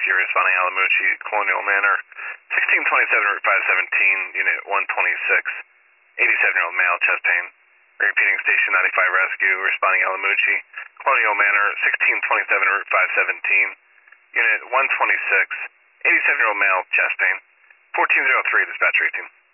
Rescue responding Alamucci, Colonial Manor, 1627 Route 517, Unit 126, 87-year-old male, chest pain. Repeating Station 95 Rescue responding Alamucci, Colonial Manor, 1627 Route 517, Unit 126, 87-year-old male, chest pain. 1403, dispatch 18.